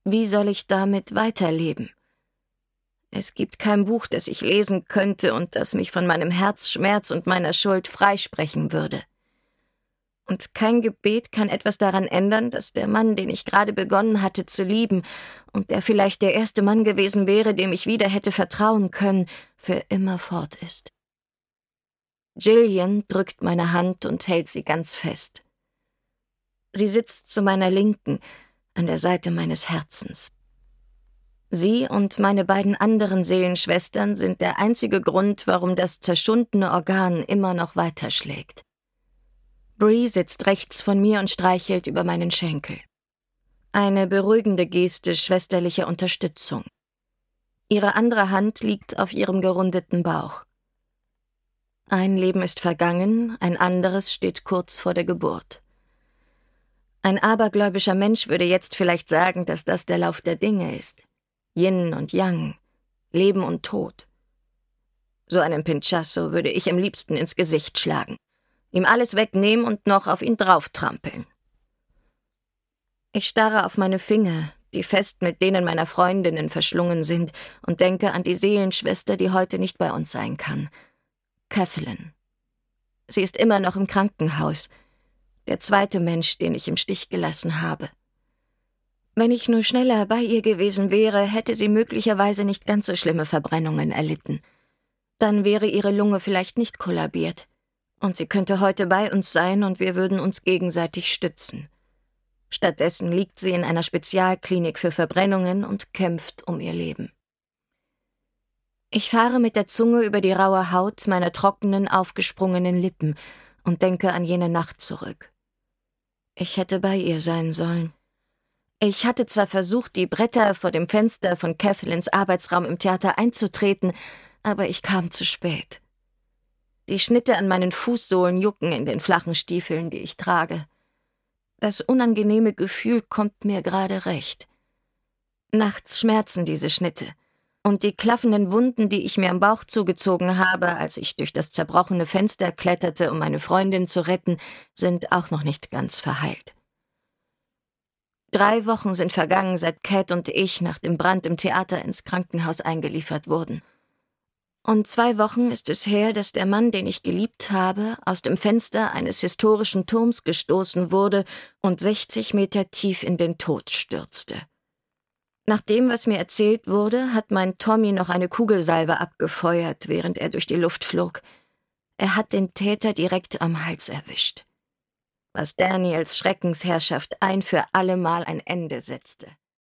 Wie soll ich damit weiterleben? Es gibt kein Buch, das ich lesen könnte und das mich von meinem Herzschmerz und meiner Schuld freisprechen würde. Und kein Gebet kann etwas daran ändern, dass der Mann, den ich gerade begonnen hatte zu lieben und der vielleicht der erste Mann gewesen wäre, dem ich wieder hätte vertrauen können, für immer fort ist. Gillian drückt meine Hand und hält sie ganz fest. Sie sitzt zu meiner Linken, an der Seite meines Herzens. Sie und meine beiden anderen Seelenschwestern sind der einzige Grund, warum das zerschundene Organ immer noch weiterschlägt. Bree sitzt rechts von mir und streichelt über meinen Schenkel. Eine beruhigende Geste schwesterlicher Unterstützung. Ihre andere Hand liegt auf ihrem gerundeten Bauch. Ein Leben ist vergangen, ein anderes steht kurz vor der Geburt. Ein abergläubischer Mensch würde jetzt vielleicht sagen, dass das der Lauf der Dinge ist. Yin und Yang, Leben und Tod. So einem Pinchasso würde ich am liebsten ins Gesicht schlagen, ihm alles wegnehmen und noch auf ihn drauftrampeln. Ich starre auf meine Finger, die fest mit denen meiner Freundinnen verschlungen sind, und denke an die Seelenschwester, die heute nicht bei uns sein kann. Kathleen. Sie ist immer noch im Krankenhaus. Der zweite Mensch, den ich im Stich gelassen habe. Wenn ich nur schneller bei ihr gewesen wäre, hätte sie möglicherweise nicht ganz so schlimme Verbrennungen erlitten. Dann wäre ihre Lunge vielleicht nicht kollabiert. Und sie könnte heute bei uns sein und wir würden uns gegenseitig stützen. Stattdessen liegt sie in einer Spezialklinik für Verbrennungen und kämpft um ihr Leben. Ich fahre mit der Zunge über die raue Haut meiner trockenen, aufgesprungenen Lippen und denke an jene Nacht zurück. Ich hätte bei ihr sein sollen. Ich hatte zwar versucht, die Bretter vor dem Fenster von Kathleens Arbeitsraum im Theater einzutreten, aber ich kam zu spät. Die Schnitte an meinen Fußsohlen jucken in den flachen Stiefeln, die ich trage. Das unangenehme Gefühl kommt mir gerade recht. Nachts schmerzen diese Schnitte. Und die klaffenden Wunden, die ich mir am Bauch zugezogen habe, als ich durch das zerbrochene Fenster kletterte, um meine Freundin zu retten, sind auch noch nicht ganz verheilt. 3 Wochen sind vergangen, seit Cat und ich nach dem Brand im Theater ins Krankenhaus eingeliefert wurden. Und 2 Wochen ist es her, dass der Mann, den ich geliebt habe, aus dem Fenster eines historischen Turms gestoßen wurde und 60 Meter tief in den Tod stürzte. Nach dem, was mir erzählt wurde, hat mein Tommy noch eine Kugelsalve abgefeuert, während er durch die Luft flog. Er hat den Täter direkt am Hals erwischt, was Daniels Schreckensherrschaft ein für allemal ein Ende setzte.